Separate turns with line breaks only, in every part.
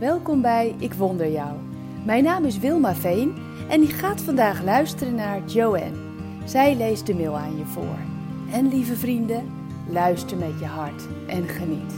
Welkom bij Ik Wonder Jou. Mijn naam is Wilma Veen en ik ga vandaag luisteren naar Joanne. Zij leest de mail aan je voor. En lieve vrienden, luister met je hart en geniet.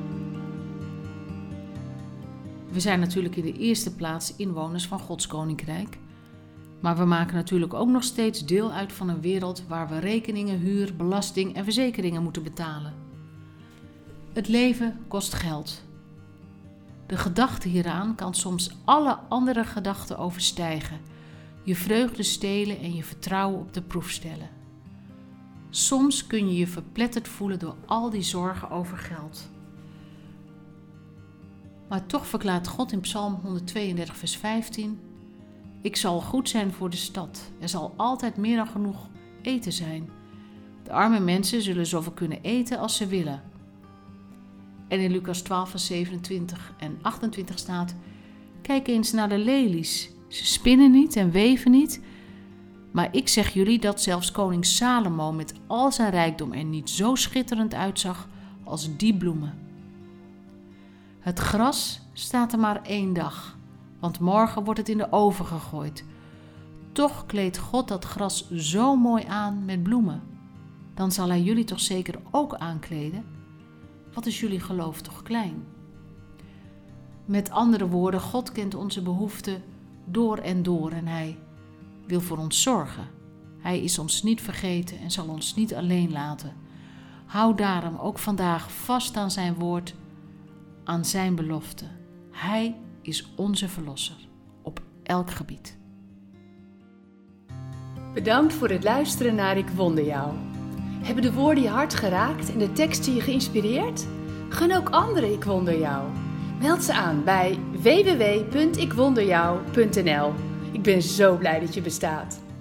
We zijn natuurlijk in de eerste plaats inwoners van Gods Koninkrijk. Maar we maken natuurlijk ook nog steeds deel uit van een wereld waar we rekeningen, huur, belasting en verzekeringen moeten betalen. Het leven kost geld. De gedachte hieraan kan soms alle andere gedachten overstijgen, je vreugde stelen en je vertrouwen op de proef stellen. Soms kun je je verpletterd voelen door al die zorgen over geld. Maar toch verklaart God in Psalm 132 vers 15: Ik zal goed zijn voor de stad. Er zal altijd meer dan genoeg eten zijn. De arme mensen zullen zoveel kunnen eten als ze willen. En in Lucas 12 vers 27 en 28 staat: Kijk eens naar de lelies. Ze spinnen niet en weven niet. Maar ik zeg jullie dat zelfs koning Salomo met al zijn rijkdom er niet zo schitterend uitzag als die bloemen. Het gras staat er maar 1 dag, want morgen wordt het in de oven gegooid. Toch kleedt God dat gras zo mooi aan met bloemen. Dan zal hij jullie toch zeker ook aankleden? Wat is jullie geloof toch klein? Met andere woorden, God kent onze behoeften door en hij wil voor ons zorgen. Hij is ons niet vergeten en zal ons niet alleen laten. Hou daarom ook vandaag vast aan zijn woord, aan zijn belofte. Hij is onze verlosser op elk gebied.
Bedankt voor het luisteren naar Ik Wonder Jou. Hebben de woorden je hart geraakt en de teksten je geïnspireerd? Gun ook anderen Ik Wonder Jou. Meld ze aan bij www.ikwonderjou.nl. Ik ben zo blij dat je bestaat.